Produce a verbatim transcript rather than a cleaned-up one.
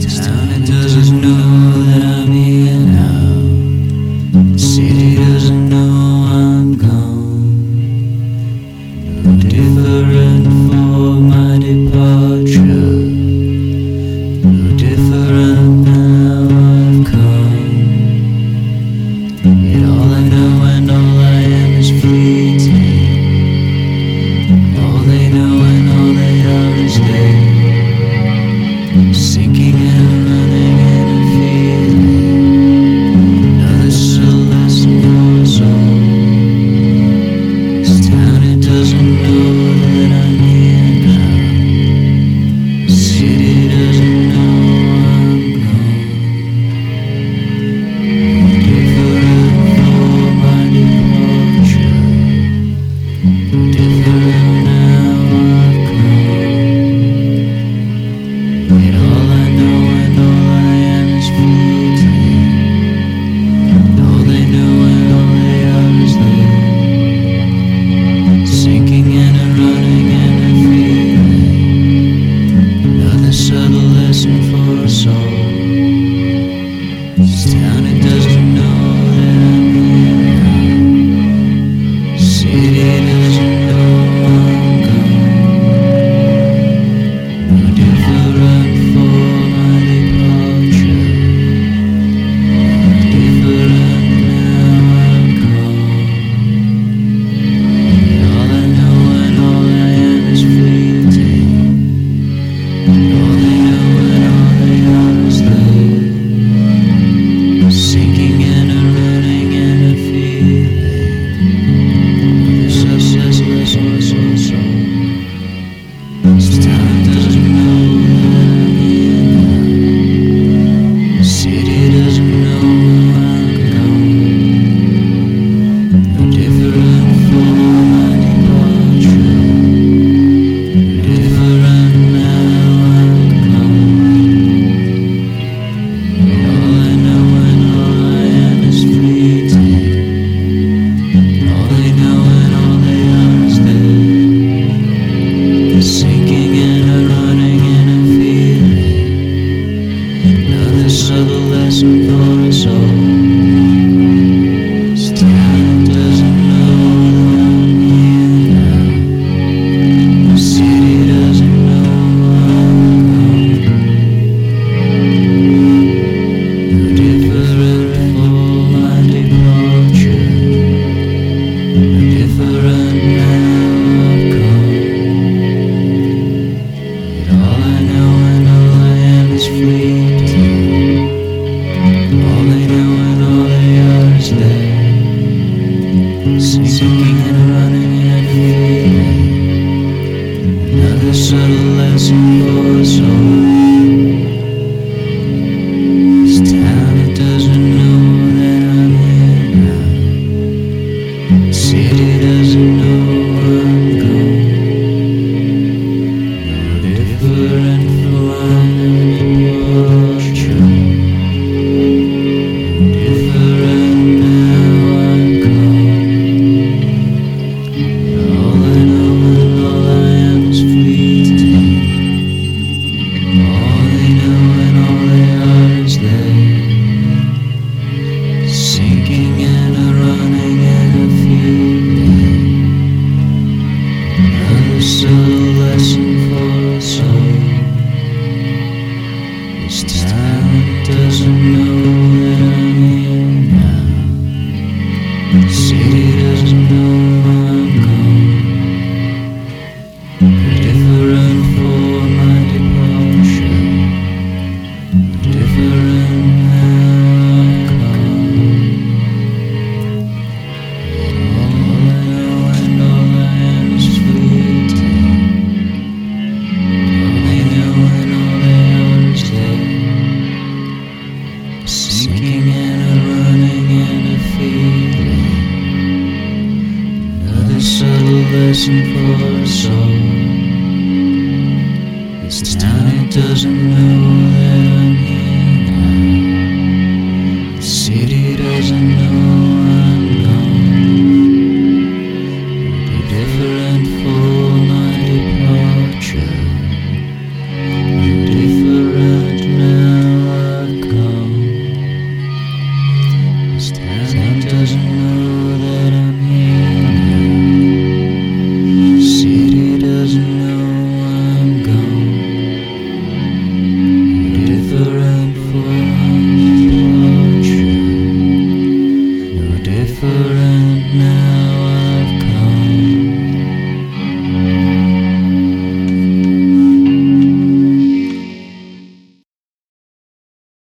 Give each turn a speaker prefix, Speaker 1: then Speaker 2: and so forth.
Speaker 1: town, it doesn't know that I'm here now. The city doesn't know I'm gone. No different for my departure. No different now I've come. Yet all I know and all I am is fleeting. All they know and all they are is they. Sinking and running and a feeling. Another soul lesson for us all. This town, it doesn't know that I'm here now. The city doesn't know I'm gone. Different for my departure. Different now I've come. Yet all I know and all I am is fleeting. All they know and all they are is there. Sinking and a running and a feeling. Another subtle lesson for us all. This town, it doesn't know that I'm here now. City doesn't know I'm gone. No different for my departure. Different now I've come. Yet all I know and all I am is fleeting. All they know and all they are is there. Sinking and a running and a feeling. This is less or so so. This town doesn't know that I'm here now. The city doesn't know I'm gone. No different for my departure. Different now I've come. All I know and all I am is fleeting. All they know and all they are is there. Sinking and a running and a feeling. Another subtle lesson for us all. This town doesn't know that I'm here now. The city doesn't know I'm gone. No different for my departure. No different now I've come. Yet all I know and all I am is fleeting. All they know and all they are is there. Sinking and running and feeling. Another subtle lesson for us all. This town, it doesn't know that I'm here now. The city doesn't know I'm gone. No different from departure. Different now I've come. All I know and all I am is fleeting. All they know and all they are is there. Sinking and a running and a feeling. Another subtle lesson for us all. This town doesn't know that I'm here now. The city doesn't know I'm gone. Different for my departure. Different now I've come. Yet all I know and all I am is fleeting. All they know and all they are is there. Sinking and a running and a feeling. Another subtle lesson for us all. This town, it doesn't know that I'm here now. The city doesn't know I'm gone. No different for my departure. No different now. forever.